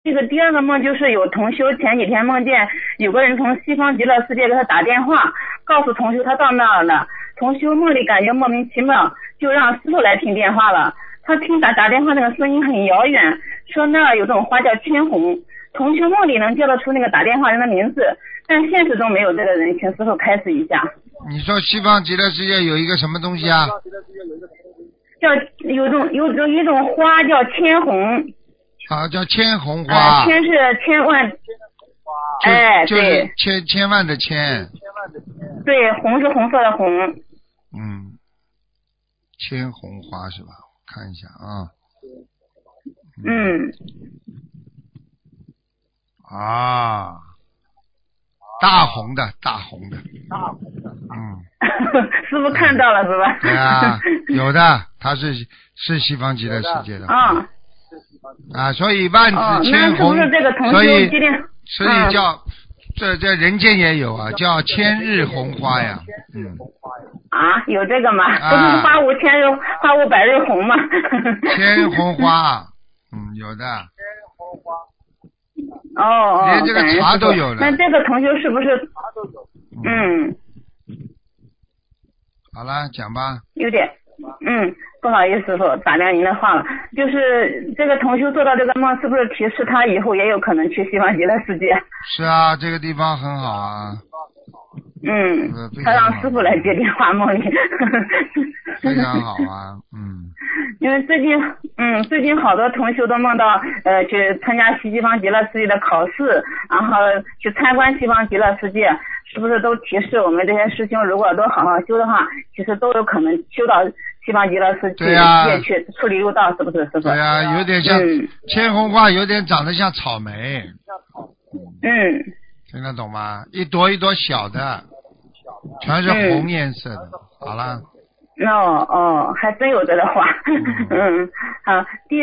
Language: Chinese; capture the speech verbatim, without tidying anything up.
这个第二个梦就是有同修前几天梦见有个人从西方极乐世界给他打电话，告诉同修他到那儿了。同修梦里感觉莫名其妙，就让师傅来听电话了。他听打打电话那个声音很遥远，说那儿有种花叫千红。同修梦里能叫得出那个打电话人的名字，但现实中没有这个人，请师傅开示一下。 你说西方极乐世界有一个什么东西啊？ 叫有种有种一种花叫千红。 啊，叫千红花。 呃、千是千万。哎， 就是对。 千千万的千。 对，红是红色的红。 嗯，千红花是吧？我看一下啊。 嗯。 啊，大红的，大红的。 大红的。 嗯。 师傅看到了是吧？ 对啊，有的，他是是西方极乐世界的。 啊。 啊，所以万紫千红， 哦、这个所以所以叫、嗯、这这人间也有啊，叫千日红花呀。嗯。 啊，有这个吗？ 啊、 不是花无千日，花无百日红吗？ 千红花，嗯，有的。千红花。 哦哦。 连这个茶都有了。 那这个同修是不是？茶都有。嗯。 好了，讲吧。 有点。嗯，不好意思，师傅打断您的话了。就是这个同修做到这个梦，是不是提示他以后也有可能去西方极乐世界？ 是啊，这个地方很好啊。 嗯，他让师傅来接电话梦里。 非常好啊，嗯。 因为最近，嗯，最近好多同修都梦到，呃，去参加西方极乐世界的考试，然后去参观西方极乐世界，是不是都提示我们这些师兄，如果都好好修的话，其实都有可能修到西方极乐世界、啊、去处理入道，是不是？是不是？ 对啊，有点像、嗯、千红花，有点长得像草莓。 嗯。 听得懂吗？一朵一朵小的，全是红颜色的。嗯、好了。 哦哦，还真有这个花。嗯，好。第